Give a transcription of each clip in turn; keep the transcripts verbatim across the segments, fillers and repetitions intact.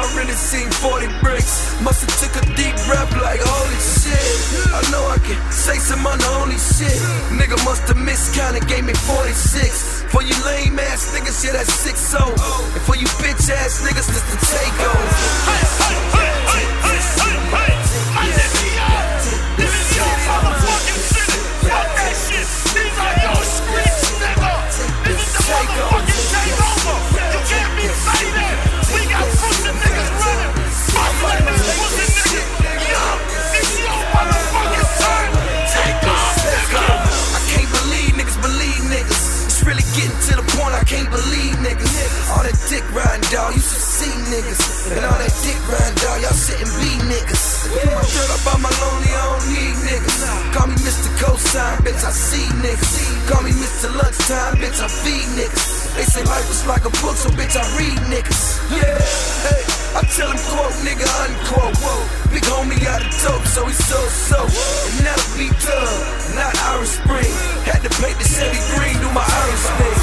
really seen forty bricks. Musta took a deep breath like holy shit. I know I can say some unholy shit. Nigga musta miscounted, gave me forty-six. For you lame ass niggas, yeah, that's six oh. And for you bitch ass niggas, that's the takeover. Hey, hey, hey, hey, hey, hey, hey. My nigga, yo, this is your motherfucking city. Fuck that shit. These are your streets, nigga. This is the motherfucking takeover. You can't be faded. We got pussy niggas running. Fuck like this pussy nigga. Yo, it's your motherfucking turn. Take off, nigga. I can't believe niggas believe niggas. It's really getting to the point I can't believe niggas. All that dick riding, dawg, you should see niggas. And all that dick riding, dawg, y'all shouldn't be niggas. My shirt up on my lonely, I don't need niggas. Call me Mister Cosign, bitch, I see niggas. Call me Mister Lunchtime, bitch, I feed niggas. They say life is like a book, so bitch, I read niggas. Yeah, hey, I tell him quote, nigga, unquote. Big homie out of dope, so he so-so. And that'll be Doug, not Irish Spring. Had to paint the Chevy green, do my Irish thing.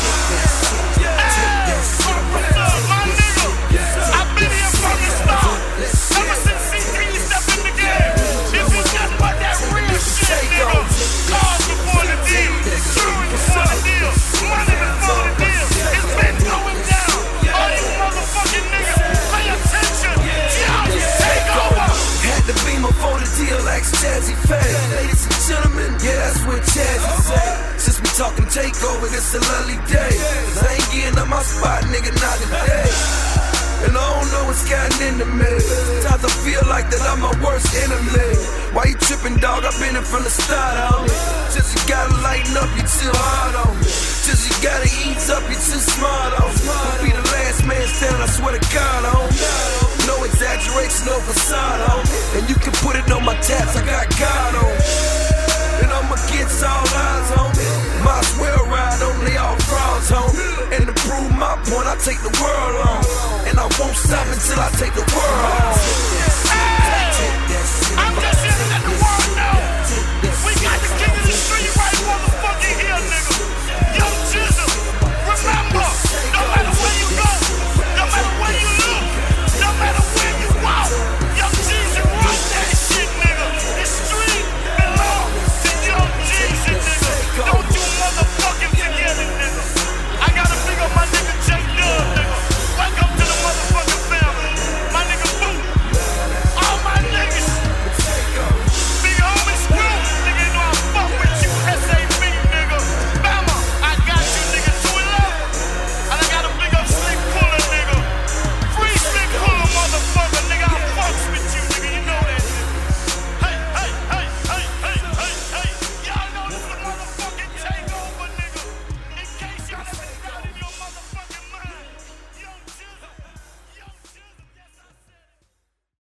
I've been here from the start. Ever since C three stepped in the game, it was nothing but that real shit, nigga. Cars before the deal, jewelry before the deal, money before the deal. It's been going down. All you motherfucking niggas, pay attention. Yo, take over. Had the beam before the deal, like Jazzy Faye. Ladies and gentlemen, yeah, that's what Jazzy say. Since we talking takeover, it's a lovely day. Cause I ain't getting up my spot, nigga, not today. And I don't know what's gotten into me. Sometimes I feel like that I'm my worst enemy. Why you tripping, dog? I've been in from the start, homie. Just you gotta lighten up, you too hard on me. Just you gotta ease up, you too smart on me. I'll be the last man standing, I swear to God, homie. No exaggeration, no facade, homie. And you can put it on my tats, I got God on me. And I'm against all odds, homie. Might as well ride on, they all frauds, homie. And to prove my point, I take the world on. And I won't stop until I take the world on.